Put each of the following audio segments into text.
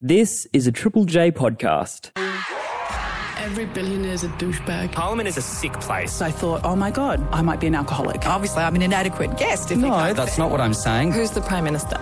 This is a Triple J podcast. Every billionaire is a douchebag. Parliament is a sick place. I thought, oh my God, I might be an alcoholic. Obviously, I'm an inadequate guest. No, that's not what I'm saying. Who's the Prime Minister?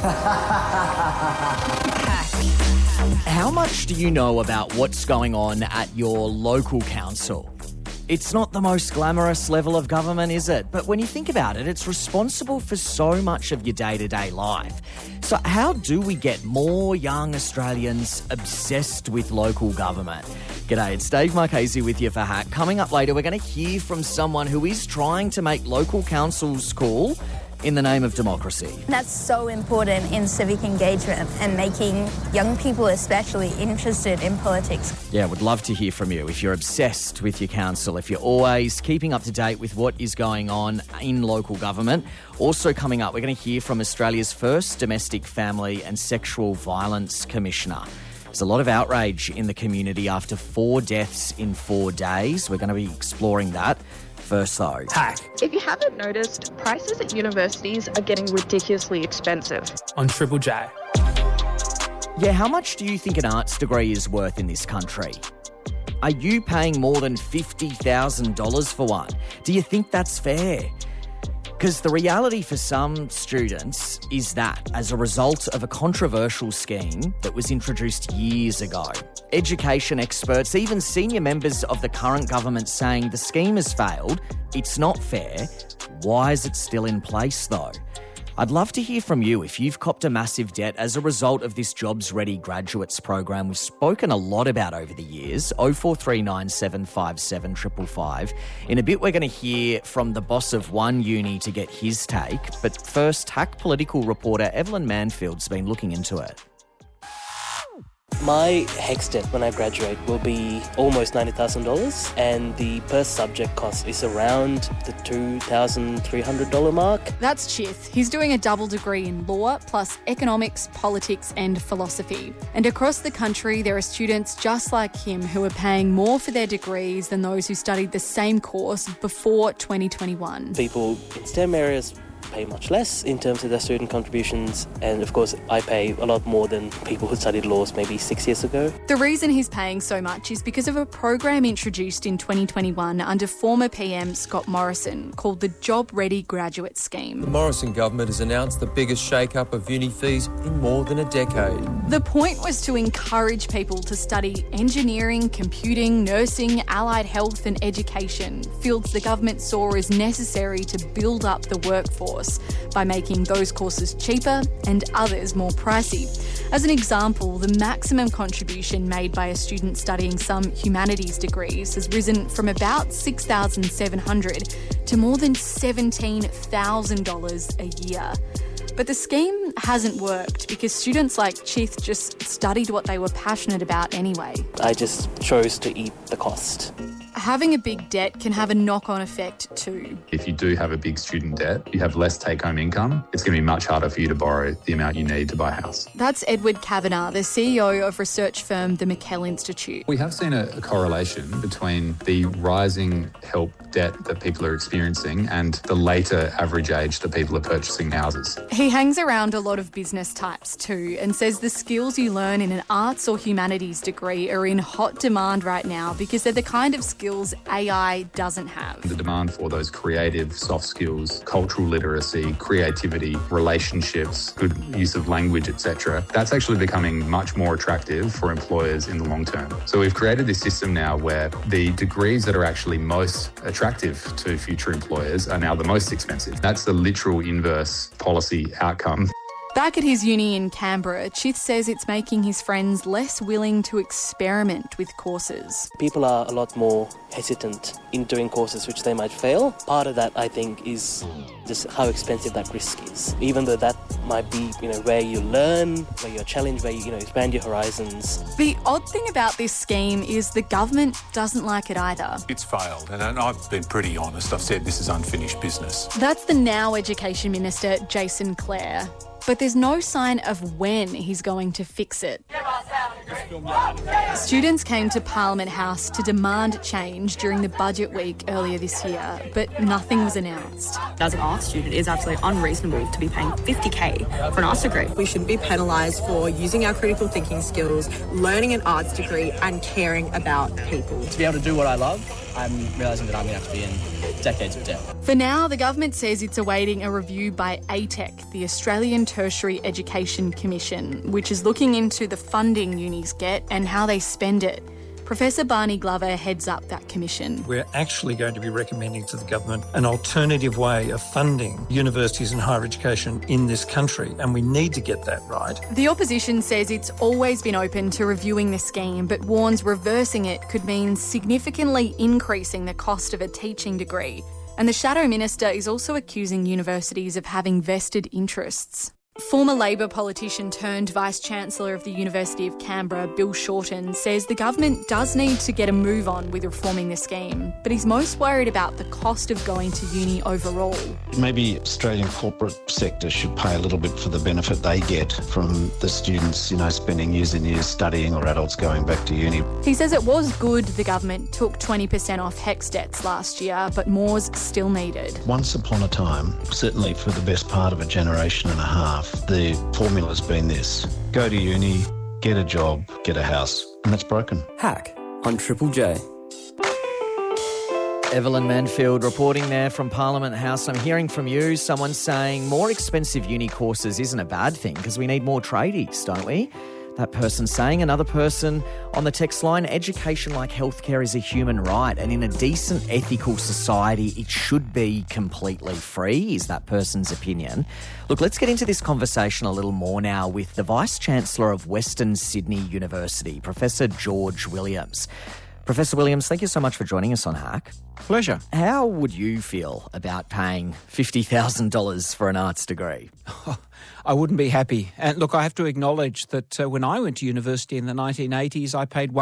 How much do you know about what's going on at your local council? It's not the most glamorous level of government, is it? But when you think about it, it's responsible for so much of your day-to-day life. So how do we get more young Australians obsessed with local government? G'day, it's Dave Marchese with you for Hack. Coming up later, we're going to hear from someone who is trying to make local councils cool in the name of democracy. That's so important in civic engagement and making young people especially interested in politics. Yeah, would love to hear from you if you're obsessed with your council, if you're always keeping up to date with what is going on in local government. Also coming up, we're going to hear from Australia's first domestic family and sexual violence commissioner. There's a lot of outrage in the community after 4 deaths in 4 days. We're going to be exploring that. First though, Hack. If you haven't noticed, prices at universities are getting ridiculously expensive. On Triple J. Yeah, how much do you think an arts degree is worth in this country? Are you paying more than $50,000 for one? Do you think that's fair? Because the reality for some students is that as a result of a controversial scheme that was introduced years ago, education experts, even senior members of the current government saying the scheme has failed, it's not fair. Why is it still in place though? I'd love to hear from you if you've copped a massive debt as a result of this Jobs Ready Graduates program we've spoken a lot about over the years, 0439757555. In a bit, we're going to hear from the boss of one uni to get his take. But first, Hack political reporter Evelyn Manfield's been looking into it. My HECS debt when I graduate will be almost $90,000 and the per subject cost is around the $2,300 mark. That's Chith. He's doing a double degree in law plus economics, politics and philosophy. And across the country there are students just like him who are paying more for their degrees than those who studied the same course before 2021. People in STEM areas pay much less in terms of their student contributions, and of course I pay a lot more than people who studied laws maybe 6 years ago. The reason he's paying so much is because of a program introduced in 2021 under former PM Scott Morrison called the Job Ready Graduate Scheme. The Morrison government has announced the biggest shake-up of uni fees in more than a decade. The point was to encourage people to study engineering, computing, nursing, allied health and education, fields the government saw as necessary to build up the workforce by making those courses cheaper and others more pricey. As an example, the maximum contribution made by a student studying some humanities degrees has risen from about $6,700 to more than $17,000 a year. But the scheme hasn't worked because students like Chith just studied what they were passionate about anyway. I just chose to eat the cost. Having a big debt can have a knock-on effect too. If you do have a big student debt, you have less take-home income, it's going to be much harder for you to borrow the amount you need to buy a house. That's Edward Kavanagh, the CEO of research firm the McKell Institute. We have seen a correlation between the rising help debt that people are experiencing and the later average age that people are purchasing houses. He hangs around a lot of business types too and says the skills you learn in an arts or humanities degree are in hot demand right now because they're the kind of skills AI doesn't have. The demand for those creative, soft skills, cultural literacy, creativity, relationships, good use of language, etc., that's actually becoming much more attractive for employers in the long term. So we've created this system now where the degrees that are actually most attractive to future employers are now the most expensive. That's the literal inverse policy outcome. Back at his uni in Canberra, Chith says it's making his friends less willing to experiment with courses. People are a lot more hesitant in doing courses which they might fail. Part of that, I think, is just how expensive that risk is. Even though that might be, where you learn, where you're challenged, where you, expand your horizons. The odd thing about this scheme is the government doesn't like it either. It's failed, and I've been pretty honest. I've said this is unfinished business. That's the now Education Minister, Jason Clare. But there's no sign of when he's going to fix it. Give us our Students came to Parliament House to demand change during the budget week earlier this year, but nothing was announced. As an arts student, it is absolutely unreasonable to be paying $50,000 for an arts degree. We should be penalised for using our critical thinking skills, learning an arts degree and caring about people. To be able to do what I love, I'm realising that I'm going to have to be in decades of debt. For now, the government says it's awaiting a review by ATEC, the Australian Tertiary Education Commission, which is looking into the funding unis get and how they spend it. Professor Barney Glover heads up that commission. We're actually going to be recommending to the government an alternative way of funding universities and higher education in this country, and we need to get that right. The opposition says it's always been open to reviewing the scheme, but warns reversing it could mean significantly increasing the cost of a teaching degree. And the Shadow Minister is also accusing universities of having vested interests. Former Labor politician turned Vice-Chancellor of the University of Canberra, Bill Shorten, says the government does need to get a move on with reforming the scheme, but he's most worried about the cost of going to uni overall. Maybe Australian corporate sector should pay a little bit for the benefit they get from the students, spending years and years studying, or adults going back to uni. He says it was good the government took 20% off HECS debts last year, but more's still needed. Once upon a time, certainly for the best part of a generation and a half, the formula's been this: go to uni, get a job, get a house, and that's broken. Hack on Triple J. Evelyn Manfield reporting there from Parliament House. I'm hearing from you, someone saying more expensive uni courses isn't a bad thing because we need more tradies, don't we? That person saying. Another person on the text line, education like healthcare is a human right, and in a decent ethical society it should be completely free, is that person's opinion. Look, let's get into this conversation a little more now with the Vice-Chancellor of Western Sydney University, Professor George Williams. Professor Williams, thank you so much for joining us on Hack. Pleasure. How would you feel about paying $50,000 for an arts degree? I wouldn't be happy. And look, I have to acknowledge that when I went to university in the 1980s, I paid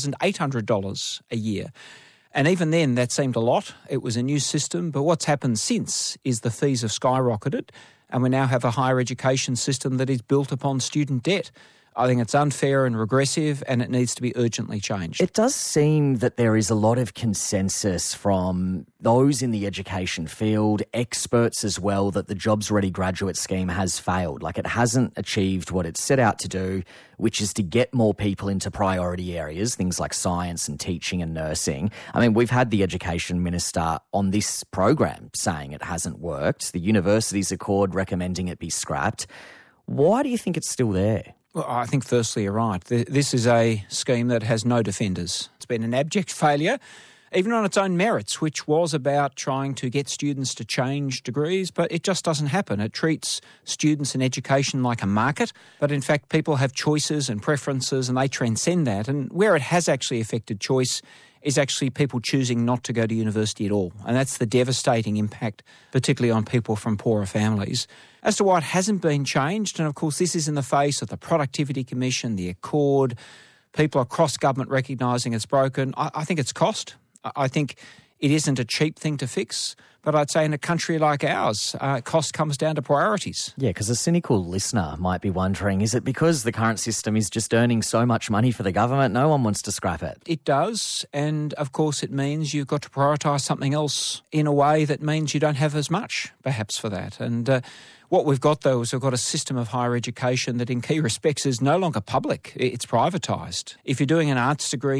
$1,800 a year. And even then, that seemed a lot. It was a new system. But what's happened since is the fees have skyrocketed, and we now have a higher education system that is built upon student debt. I think it's unfair and regressive, and it needs to be urgently changed. It does seem that there is a lot of consensus from those in the education field, experts as well, that the Jobs Ready Graduate Scheme has failed. Like, it hasn't achieved what it set out to do, which is to get more people into priority areas, things like science and teaching and nursing. I mean, we've had the Education Minister on this program saying it hasn't worked. The Universities Accord recommending it be scrapped. Why do you think it's still there? Well, I think firstly you're right. This is a scheme that has no defenders. It's been an abject failure, even on its own merits, which was about trying to get students to change degrees, but it just doesn't happen. It treats students and education like a market, but in fact people have choices and preferences and they transcend that. And where it has actually affected choice is actually people choosing not to go to university at all. And that's the devastating impact, particularly on people from poorer families. As to why it hasn't been changed, and of course this is in the face of the Productivity Commission, the Accord, people across government recognising it's broken. I think it's cost. I think it isn't a cheap thing to fix, but I'd say in a country like ours, cost comes down to priorities. Yeah, because a cynical listener might be wondering, is it because the current system is just earning so much money for the government, no one wants to scrap it? It does, and of course it means you've got to prioritise something else in a way that means you don't have as much, perhaps, for that. And what we've got, though, is we've got a system of higher education that in key respects is no longer public. It's privatised. If you're doing an arts degree,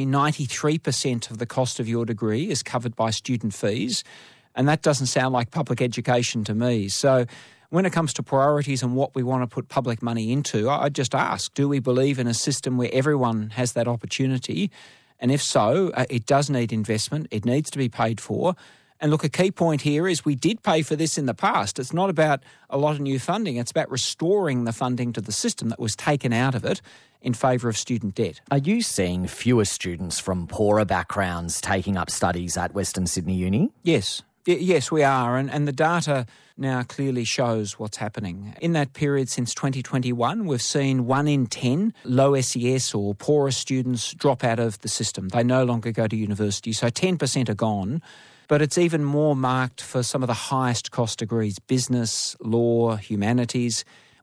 93% of the cost of your degree is covered by student fees, and that doesn't sound like public education to me. So when it comes to priorities and what we want to put public money into, I'd just ask, do we believe in a system where everyone has that opportunity? And if so, it does need investment. It needs to be paid for. And look, a key point here is we did pay for this in the past. It's not about a lot of new funding. It's about restoring the funding to the system that was taken out of it in favour of student debt. Are you seeing fewer students from poorer backgrounds taking up studies at Western Sydney Uni? Yes. Yes, we are. And the data now clearly shows what's happening. In that period since 2021, we've seen 1 in 10 low SES or poorer students drop out of the system. They no longer go to university. So 10% are gone. But it's even more marked for some of the highest cost degrees, business, law, humanities.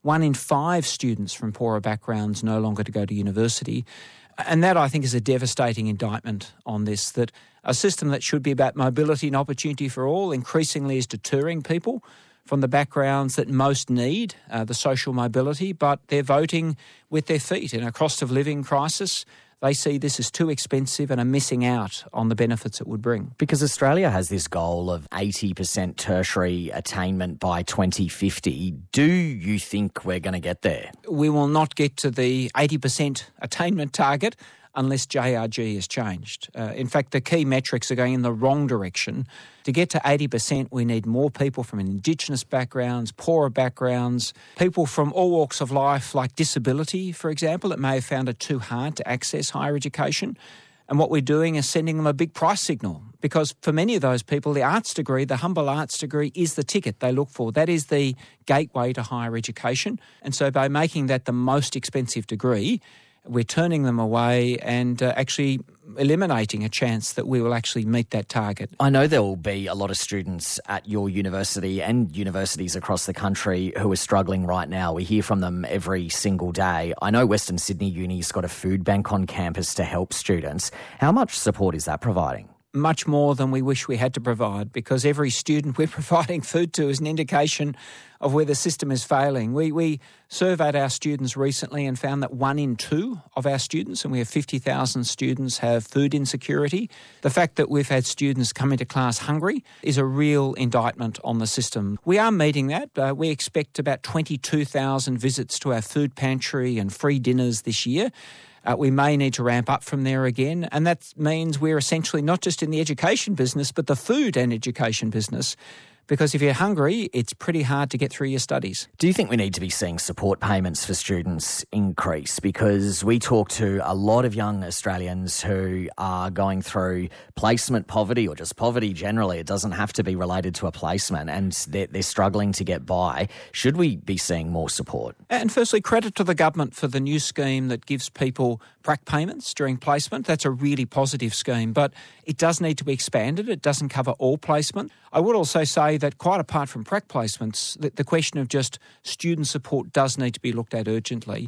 1 in 5 students from poorer backgrounds no longer to go to university. And that, I think, is a devastating indictment on this, that a system that should be about mobility and opportunity for all increasingly is deterring people from the backgrounds that most need the social mobility, but they're voting with their feet. In a cost of living crisis, they see this as too expensive and are missing out on the benefits it would bring. Because Australia has this goal of 80% tertiary attainment by 2050. Do you think we're going to get there? We will not get to the 80% attainment target unless JRG is changed. In fact, the key metrics are going in the wrong direction. To get to 80%, we need more people from Indigenous backgrounds, poorer backgrounds, people from all walks of life, like disability, for example, that may have found it too hard to access higher education. And what we're doing is sending them a big price signal, because for many of those people, the arts degree, the humble arts degree, is the ticket they look for. That is the gateway to higher education. And so by making that the most expensive degree, we're turning them away and actually eliminating a chance that we will actually meet that target. I know there will be a lot of students at your university and universities across the country who are struggling right now. We hear from them every single day. I know Western Sydney Uni's got a food bank on campus to help students. How much support is that providing? Much more than we wish we had to provide, because every student we're providing food to is an indication of where the system is failing. We surveyed our students recently and found that 1 in 2 of our students, and we have 50,000 students, have food insecurity. The fact that we've had students come into class hungry is a real indictment on the system. We are meeting that. We expect about 22,000 visits to our food pantry and free dinners this year. We may need to ramp up from there again, and that means we're essentially not just in the education business, but the food and education business, because if you're hungry, it's pretty hard to get through your studies. Do you think we need to be seeing support payments for students increase? Because we talk to a lot of young Australians who are going through placement poverty or just poverty generally. It doesn't have to be related to a placement, and they're struggling to get by. Should we be seeing more support? And firstly, credit to the government for the new scheme that gives people prac payments during placement. That's a really positive scheme, but it does need to be expanded. It doesn't cover all placement. I would also say that quite apart from prac placements, the question of just student support does need to be looked at urgently.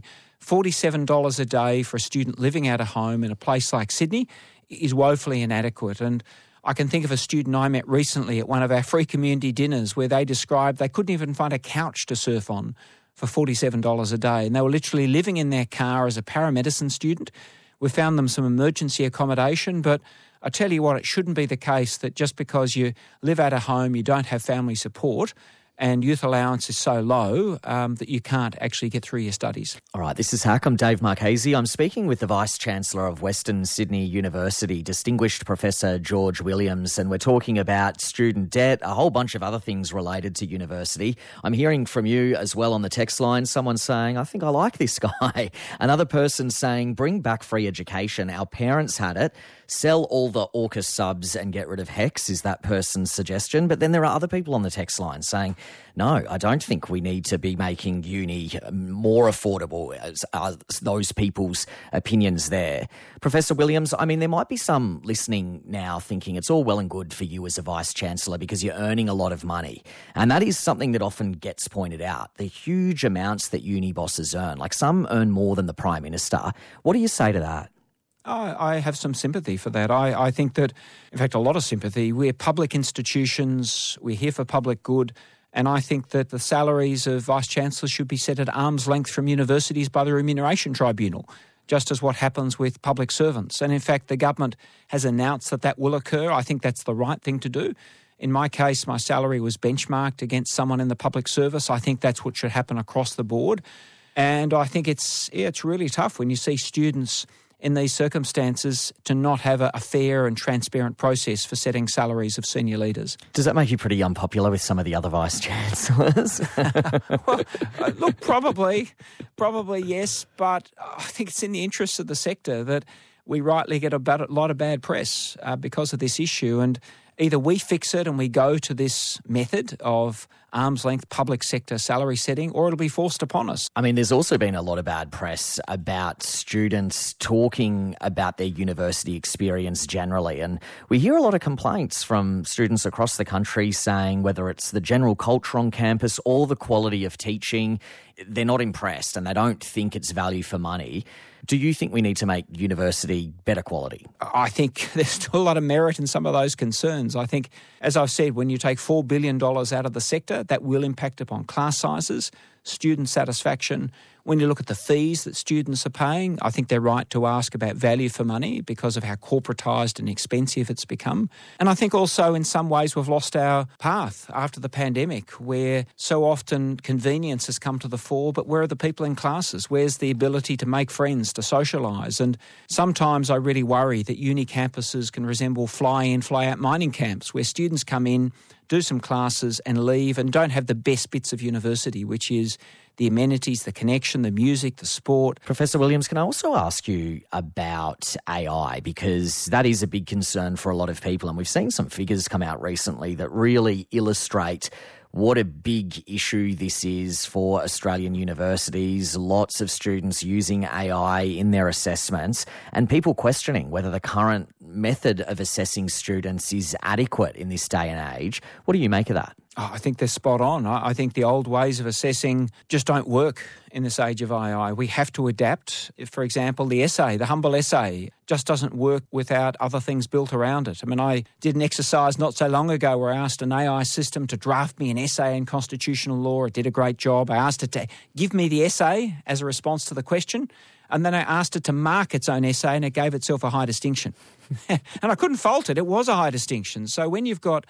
$47 a day for a student living out of home in a place like Sydney is woefully inadequate. And I can think of a student I met recently at one of our free community dinners where they described they couldn't even find a couch to surf on for $47 a day. And they were literally living in their car as a paramedicine student. We found them some emergency accommodation, but I tell you what, it shouldn't be the case that just because you live at a home, you don't have family support and youth allowance is so low that you can't actually get through your studies. All right, this is Hack. I'm Dave Marchese. I'm speaking with the Vice-Chancellor of Western Sydney University, Distinguished Professor George Williams, and we're talking about student debt, a whole bunch of other things related to university. I'm hearing from you as well on the text line, someone saying, I think I like this guy. Another person saying, bring back free education. Our parents had it. Sell all the AUKUS subs and get rid of HECS is that person's suggestion. But then there are other people on the text line saying, no, I don't think we need to be making uni more affordable, as those people's opinions there. Professor Williams, I mean, there might be some listening now thinking it's all well and good for you as a Vice-Chancellor because you're earning a lot of money. And that is something that often gets pointed out, the huge amounts that uni bosses earn. Like some earn more than the Prime Minister. What do you say to that? I have some sympathy for that. I think that, in fact, a lot of sympathy. We're public institutions. We're here for public good. And I think that the salaries of Vice-Chancellors should be set at arm's length from universities by the Remuneration Tribunal, just as what happens with public servants. And in fact, the government has announced that that will occur. I think that's the right thing to do. In my case, my salary was benchmarked against someone in the public service. I think that's what should happen across the board. And I think it's really tough when you see students in these circumstances to not have a fair and transparent process for setting salaries of senior leaders. Does that make you pretty unpopular with some of the other Vice-Chancellors? Well, look, probably yes, but I think it's in the interests of the sector that we rightly get a lot of bad press because of this issue. And either we fix it and we go to this method of arm's length public sector salary setting, or it'll be forced upon us. I mean, there's also been a lot of bad press about students talking about their university experience generally, and we hear a lot of complaints from students across the country saying whether it's the general culture on campus or the quality of teaching, they're not impressed and they don't think it's value for money. Do you think we need to make university better quality? I think there's still a lot of merit in some of those concerns. I think, as I've said, when you take $4 billion out of the sector, that will impact upon class sizes, student satisfaction. When you look at the fees that students are paying, I think they're right to ask about value for money because of how corporatised and expensive it's become. And I think also in some ways we've lost our path after the pandemic, where so often convenience has come to the fore, but where are the people in classes? Where's the ability to make friends, to socialise? And sometimes I really worry that uni campuses can resemble fly-in, fly-out mining camps where students come in, do some classes and leave and don't have the best bits of university, which is the amenities, the connection, the music, the sport. Professor Williams, can I also ask you about AI? Because that is a big concern for a lot of people, and we've seen some figures come out recently that really illustrate what a big issue this is for Australian universities. Lots of students using AI in their assessments and people questioning whether the current method of assessing students is adequate in this day and age. What do you make of that? Oh, I think they're spot on. I think the old ways of assessing just don't work in this age of AI. We have to adapt. For example, the essay, the humble essay, just doesn't work without other things built around it. I mean, I did an exercise not so long ago where I asked an AI system to draft me an essay in constitutional law. It did a great job. I asked it to give me the essay as a response to the question. And then I asked it to mark its own essay and it gave itself a high distinction. And I couldn't fault it. It was a high distinction. So when you've got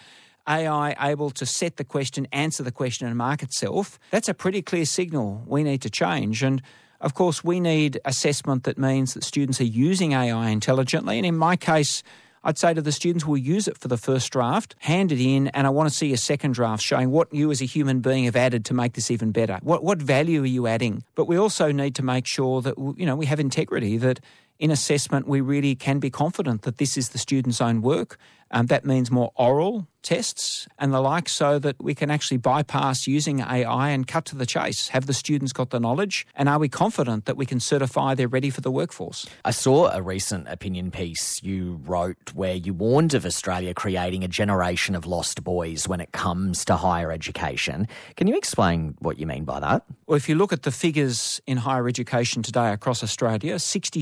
AI able to set the question, answer the question and mark itself, that's a pretty clear signal we need to change. And of course, we need assessment that means that students are using AI intelligently. And in my case, I'd say to the students, we'll use it for the first draft, hand it in, and I want to see a second draft showing what you as a human being have added to make this even better. What value are you adding? But we also need to make sure that, we have integrity, that in assessment we really can be confident that this is the student's own work. That means more oral tests and the like, so that we can actually bypass using AI and cut to the chase. Have the students got the knowledge, and are we confident that we can certify they're ready for the workforce? I saw a recent opinion piece you wrote where you warned of Australia creating a generation of lost boys when it comes to higher education. Can you explain what you mean by that? Well, if you look at the figures in higher education today across Australia,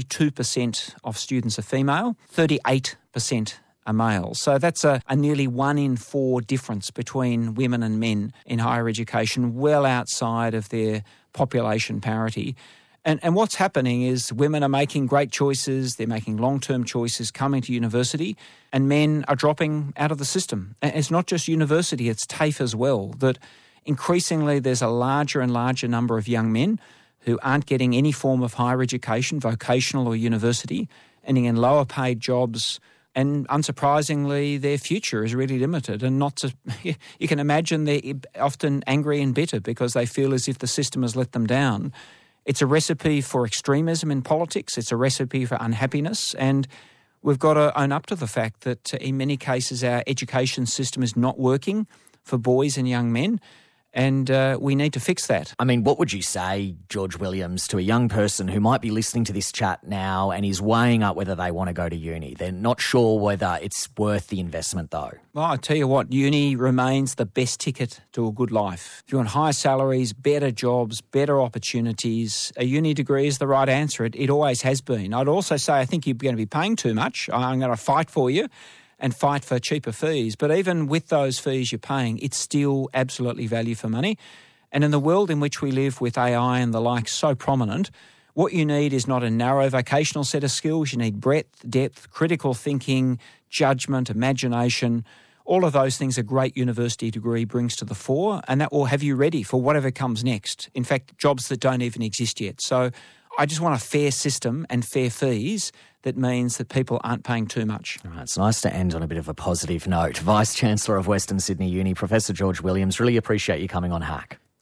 62% of students are female, 38% are male. So that's a nearly 1 in 4 difference between women and men in higher education, well outside of their population parity. And what's happening is women are making great choices, they're making long-term choices coming to university, and men are dropping out of the system. And it's not just university, it's TAFE as well, that increasingly there's a larger and larger number of young men who aren't getting any form of higher education, vocational or university, ending in lower paid jobs. And unsurprisingly, their future is really limited. And you can imagine they're often angry and bitter because they feel as if the system has let them down. It's a recipe for extremism in politics. It's a recipe for unhappiness. And we've got to own up to the fact that in many cases our education system is not working for boys and young men. And we need to fix that. I mean, what would you say, George Williams, to a young person who might be listening to this chat now and is weighing up whether they want to go to uni? They're not sure whether it's worth the investment, though. Well, I tell you what, uni remains the best ticket to a good life. If you want higher salaries, better jobs, better opportunities, a uni degree is the right answer. It always has been. I'd also say I think you're going to be paying too much. I'm going to fight for you and fight for cheaper fees. But even with those fees you're paying, it's still absolutely value for money. And in the world in which we live with AI and the like so prominent, what you need is not a narrow vocational set of skills. You need breadth, depth, critical thinking, judgment, imagination. All of those things a great university degree brings to the fore, and that will have you ready for whatever comes next. In fact, jobs that don't even exist yet. So I just want a fair system and fair fees that means that people aren't paying too much. All right, it's nice to end on a bit of a positive note. Vice-Chancellor of Western Sydney Uni, Professor George Williams, really appreciate you coming on Hack. Thank you.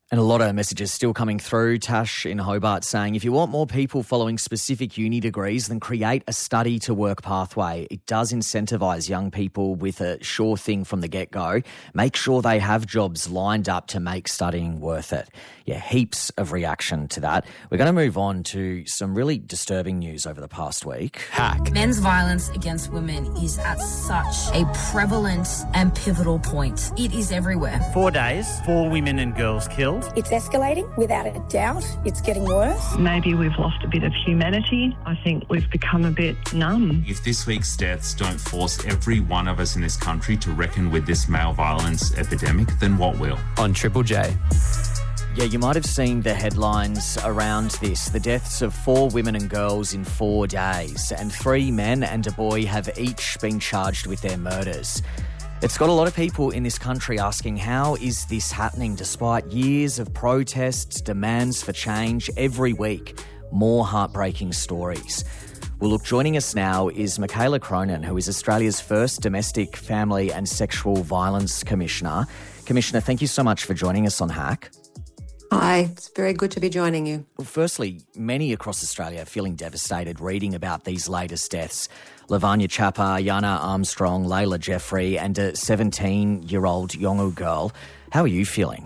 And a lot of messages still coming through. Tash in Hobart saying, if you want more people following specific uni degrees, then create a study to work pathway. It does incentivise young people with a sure thing from the get-go. Make sure they have jobs lined up to make studying worth it. Yeah, heaps of reaction to that. We're going to move on to some really disturbing news over the past week. Hack. Men's violence against women is at such a prevalent and pivotal point. It is everywhere. 4 days, 4 women and girls killed. It's escalating, without a doubt. It's getting worse. Maybe we've lost a bit of humanity. I think we've become a bit numb. If this week's deaths don't force every one of us in this country to reckon with this male violence epidemic, then what will? On Triple J. Yeah, you might have seen the headlines around this. The deaths of 4 women and girls in 4 days, and 3 men and a boy have each been charged with their murders. It's got a lot of people in this country asking, how is this happening despite years of protests, demands for change every week? More heartbreaking stories. Well, look, joining us now is Michaela Cronin, who is Australia's first Domestic, Family and Sexual Violence Commissioner. Commissioner, thank you so much for joining us on Hack. Hi, it's very good to be joining you. Well, firstly, many across Australia are feeling devastated reading about these latest deaths. Lavanya Chappa, Yana Armstrong, Layla Jeffrey and a 17-year-old Yolngu girl. How are you feeling?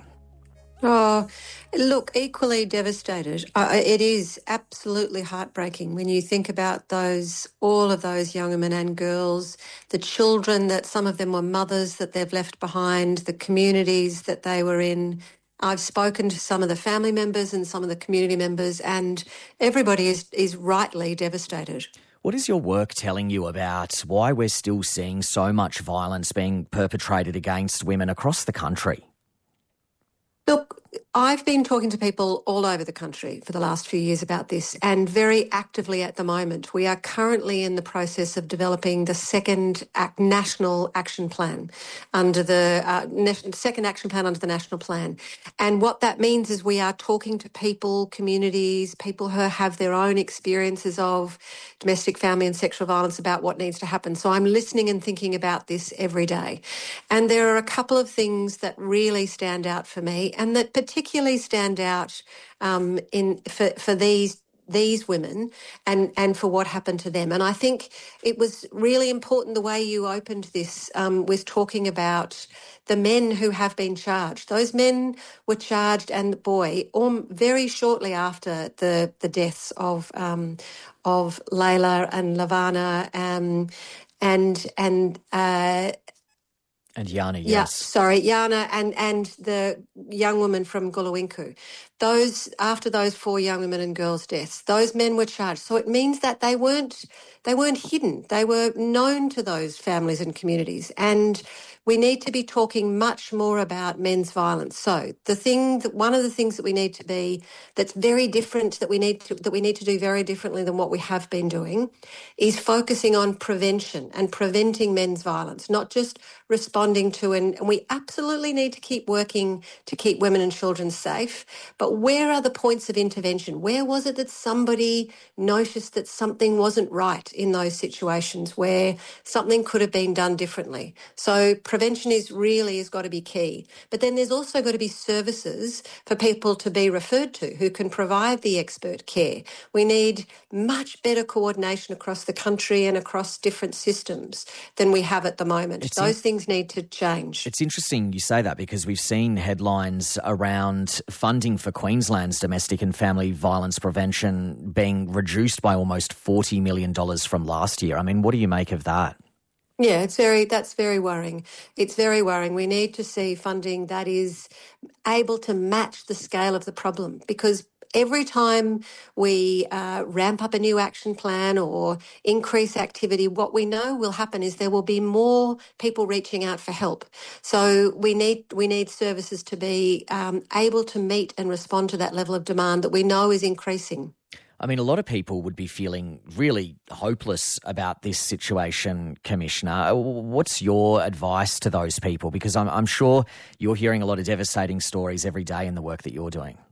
Oh, look, equally devastated. It is absolutely heartbreaking when you think about all of those young women and girls, the children that some of them were mothers that they've left behind, the communities that they were in. I've spoken to some of the family members and some of the community members, and everybody is rightly devastated. What is your work telling you about why we're still seeing so much violence being perpetrated against women across the country? Look, I've been talking to people all over the country for the last few years about this, and very actively at the moment. We are currently in the process of developing the second national action plan under the second action plan under the national plan. And what that means is we are talking to people, communities, people who have their own experiences of domestic, family and sexual violence about what needs to happen. So I'm listening and thinking about this every day. And there are a couple of things that really stand out for me, and that particularly stand out for these women and for what happened to them. And I think it was really important the way you opened this with talking about the men who have been charged. Those men were charged, and the boy, very shortly after the deaths of Layla and Lavana and Yana, yes. Yeah, sorry, Yana and the young woman from Gulawinku. After those 4 young women and girls' deaths, those men were charged. So it means that they weren't hidden. They were known to those families and communities. And we need to be talking much more about men's violence. So one of the things that we need to be, that's very different, that we need to do very differently than what we have been doing, is focusing on prevention and preventing men's violence, not just responding to, and we absolutely need to keep working to keep women and children safe. But where are the points of intervention? Where was it that somebody noticed that something wasn't right in those situations where something could have been done differently? So prevention has got to be key. But then there's also got to be services for people to be referred to who can provide the expert care. We need much better coordination across the country and across different systems than we have at the moment. Those things need to change. It's interesting you say that, because we've seen headlines around funding for Queensland's domestic and family violence prevention being reduced by almost $40 million from last year. I mean, what do you make of that? Yeah, that's very worrying. It's very worrying. We need to see funding that is able to match the scale of the problem, because every time we ramp up a new action plan or increase activity, what we know will happen is there will be more people reaching out for help. So we need services to be able to meet and respond to that level of demand that we know is increasing. I mean, a lot of people would be feeling really hopeless about this situation, Commissioner. What's your advice to those people? Because I'm sure you're hearing a lot of devastating stories every day in the work that you're doing.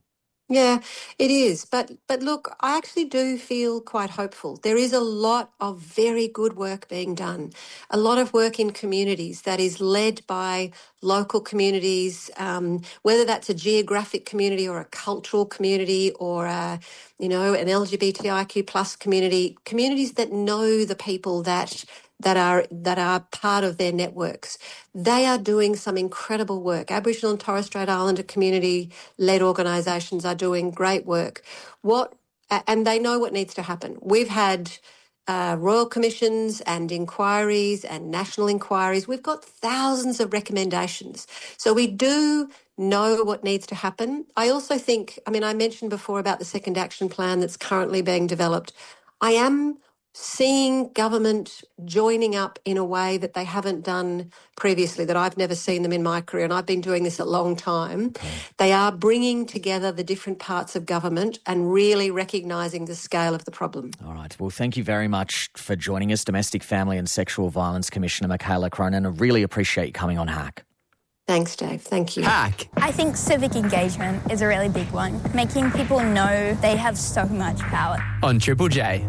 Yeah, it is. But look, I actually do feel quite hopeful. There is a lot of very good work being done, a lot of work in communities that is led by local communities, whether that's a geographic community or a cultural community or an LGBTIQ plus community, communities that know the people that are part of their networks. They are doing some incredible work. Aboriginal and Torres Strait Islander community-led organisations are doing great work. And they know what needs to happen. We've had royal commissions and inquiries and national inquiries. We've got thousands of recommendations. So we do know what needs to happen. I also think, I mentioned before about the second action plan that's currently being developed. I am seeing government joining up in a way that they haven't done previously, that I've never seen them in my career, and I've been doing this a long time. Okay. They are bringing together the different parts of government and really recognising the scale of the problem. All right. Well, thank you very much for joining us, Domestic, Family and Sexual Violence Commissioner Michaela Cronin. I really appreciate you coming on Hack. Thanks, Dave. Thank you. Hack. I think civic engagement is a really big one, making people know they have so much power. On Triple J.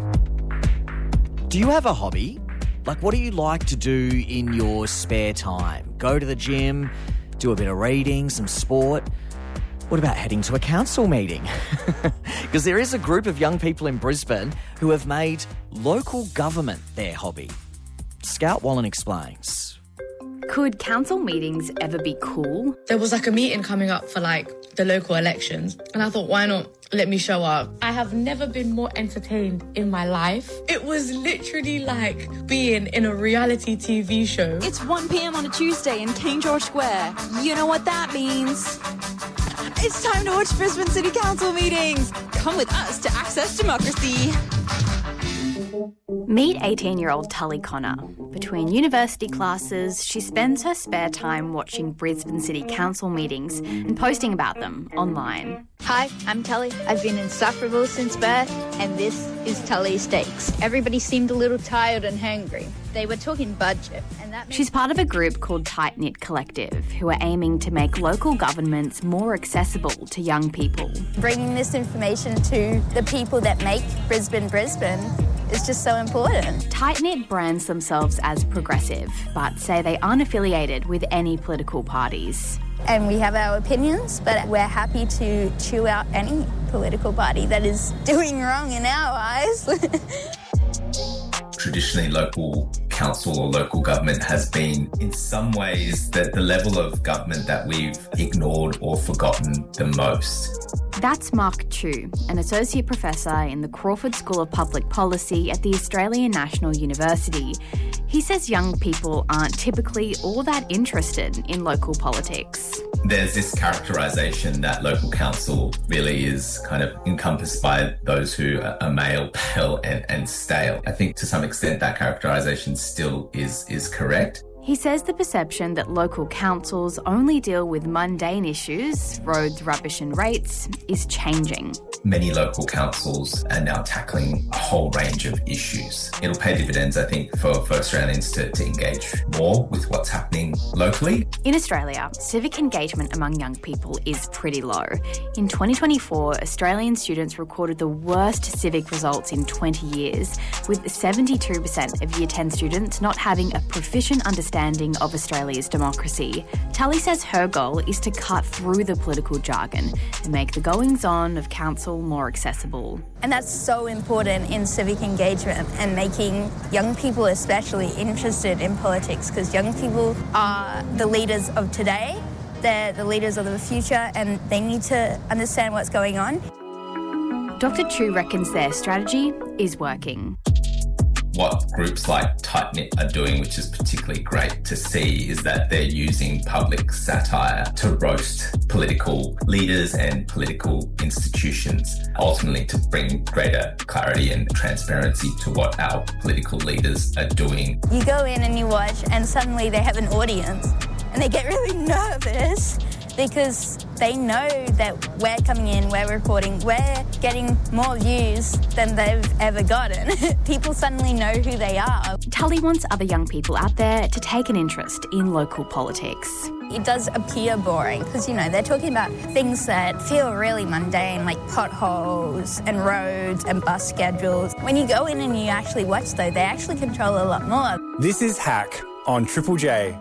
Do you have a hobby? Like, what do you like to do in your spare time? Go to the gym, do a bit of reading, some sport? What about heading to a council meeting? Because there is a group of young people in Brisbane who have made local government their hobby. Scout Wallen explains. Could council meetings ever be cool? There was a meeting coming up for the local elections, and I thought, why not let me show up? I have never been more entertained in my life. It was literally like being in a reality TV show. It's 1 p.m. on a Tuesday in King George Square. You know what that means. It's time to watch Brisbane City Council meetings. Come with us to access democracy. Meet 18-year-old Tully Connor. Between university classes, she spends her spare time watching Brisbane City Council meetings and posting about them online. Hi, I'm Tully. I've been insufferable since birth, and this is Tully Steaks. Everybody seemed a little tired and hungry. They were talking budget, and that means... She's part of a group called Tight Knit Collective, who are aiming to make local governments more accessible to young people. Bringing this information to the people that make Brisbane is just so important. Tight Knit brands themselves as progressive, but say they aren't affiliated with any political parties. And we have our opinions, but we're happy to chew out any political party that is doing wrong in our eyes. Traditionally, local council or local government has been, in some ways, the level of government that we've ignored or forgotten the most. That's Mark Chu, an associate professor in the Crawford School of Public Policy at the Australian National University. He says young people aren't typically all that interested in local politics. There's this characterisation that local council really is kind of encompassed by those who are male, pale and stale. I think to some extent that characterisation still is correct. He says the perception that local councils only deal with mundane issues, roads, rubbish and rates, is changing. Many local councils are now tackling a whole range of issues. It'll pay dividends, I think, for Australians to engage more with what's happening locally. In Australia, civic engagement among young people is pretty low. In 2024, Australian students recorded the worst civic results in 20 years, with 72% of Year 10 students not having a proficient understanding of Australia's democracy. Tully says her goal is to cut through the political jargon and make the goings-on of council more accessible. And that's so important in civic engagement and making young people especially interested in politics, because young people are the leaders of today, they're the leaders of the future, and they need to understand what's going on. Dr. Chu reckons their strategy is working. What groups like Tight Knit are doing, which is particularly great to see, is that they're using public satire to roast political leaders and political institutions, ultimately to bring greater clarity and transparency to what our political leaders are doing. You go in and you watch, and suddenly they have an audience, and they get really nervous because they know that we're coming in, we're recording, we're getting more views than they've ever gotten. People suddenly know who they are. Tully wants other young people out there to take an interest in local politics. it does appear boring because, you know, they're talking about things that feel really mundane, like potholes and roads and bus schedules. When you go in and you actually watch, though, they actually control a lot more. This is Hack on Triple J.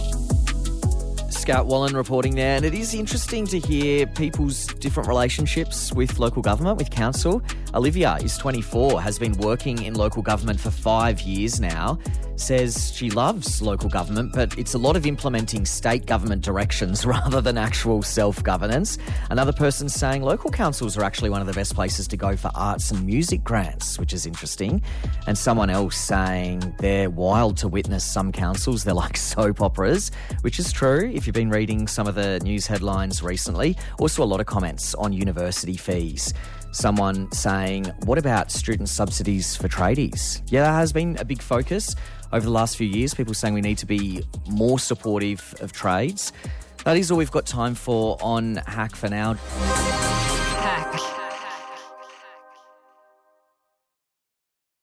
Scout Wallen reporting there, and it is interesting to hear people's different relationships with local government, with council. Olivia is 24, has been working in local government for 5 years now, says she loves local government, but it's a lot of implementing state government directions rather than actual self-governance. Another person saying local councils are actually one of the best places to go for arts and music grants, which is interesting. And someone else saying they're wild to witness some councils. They're like soap operas, which is true if you've been reading some of the news headlines recently. Also a lot of comments on university fees. Someone saying, what about student subsidies for tradies? Yeah, that has been a big focus over the last few years. People saying we need to be more supportive of trades. That is all we've got time for on Hack for now.